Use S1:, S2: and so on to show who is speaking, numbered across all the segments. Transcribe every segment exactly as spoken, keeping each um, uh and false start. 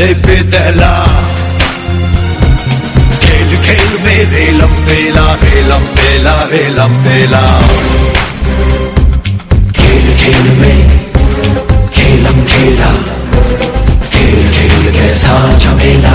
S1: नहले पे दहला। खेल खेल में रेलम पेला, रेलम पेला, रेलम पेला। खेल खेल में खेलम खेला, खेल खेल कैसा झमेला।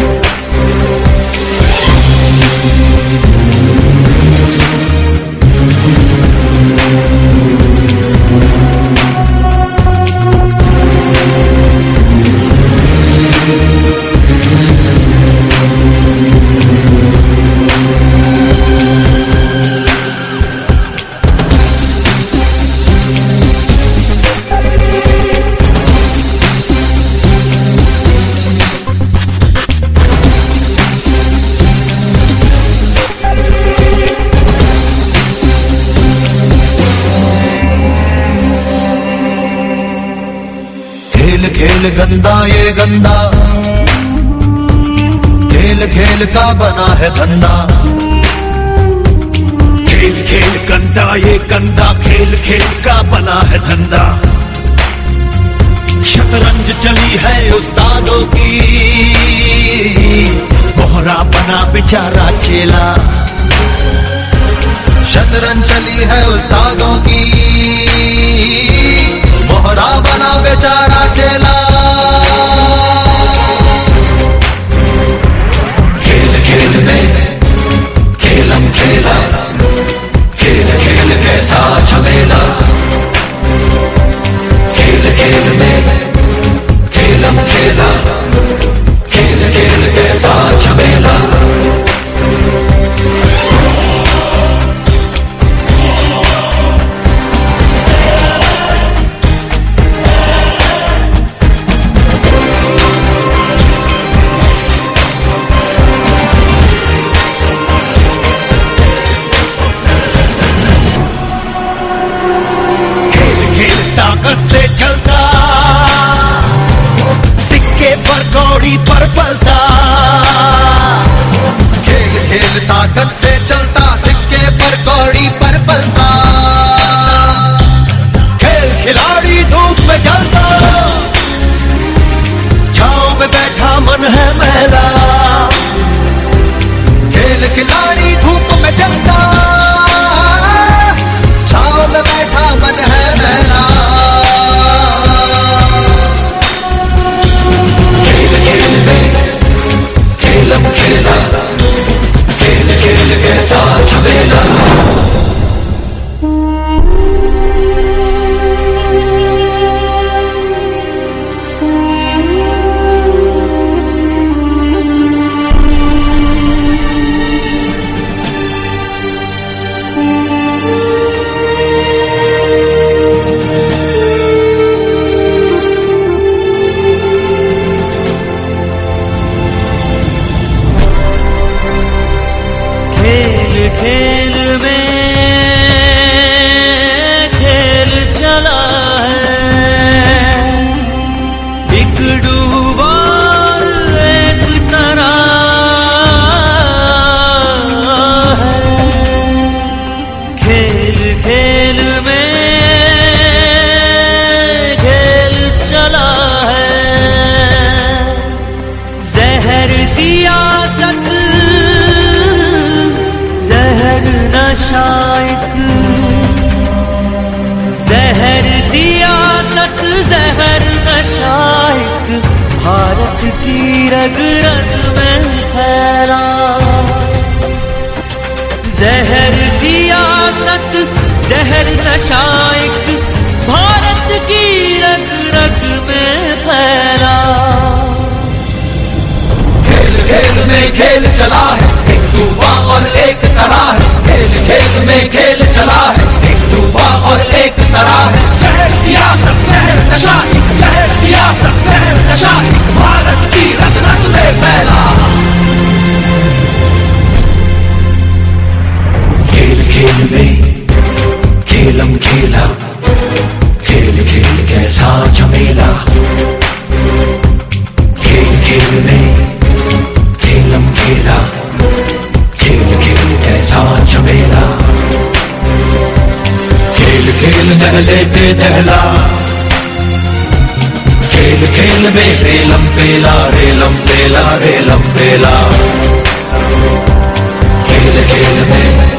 S1: खेल खेल गंदा ये गंदा, खेल खेल का बना है धंधा। खेल खेल गंदा ये गंदा, खेल खेल का बना है धंधा। शतरंज चली है उस्तादों की, बोहरा बना बेचारा चेला। शतरंज चली है उस्तादों की, मोहरा बना बेचारा चेला। खेल खेल में खेलम खेला, खेल खेल कैसा झमेला। खेल खेल में खेलम खेला, खेल खेल कैसा झमेला। से चलता सिक्के पर कौड़ी पर पलता। खेल खेल ताकत से चलता, सिक्के पर कौड़ी पर पलता। खेल खिलाड़ी धूप में जलता, छांव में बैठा मन है मैला। खेल खिलाड़ी धूप में जलता, छांव में बैठा मन है मैला। खेलम खेला, खेल खेल कैसा झमेला।
S2: खेल में खेल चला है, एक डूबा एक तरा है। खेल खेल में खेल चला है, जहर सियासत नशाइक। जहर सियासत जहर नशाइक, भारत की रग रग में फैला। जहर सियासत जहर नशाइक, भारत की रग रग में फैला।
S1: खेल खेल में खेल चला है, एक डूबा और एक तरा है। खेल खेल में खेल चला है, एक डूबा और एक तरा है। जहर सियासत जहर नशाइक, जहर सियासत जहर नशाइक, भारत की रग रग में फैला। खेल खेल में खेलम खेला, खेल खेल कैसा झमेला। खेल खेल में खेलम खेला, खेल खेल कैसा झमेला। खेल खेल नहले पे दहला, खेल खेल खेल में रेलम पेला रेलम पेला रेलम पेला, खेल खेल में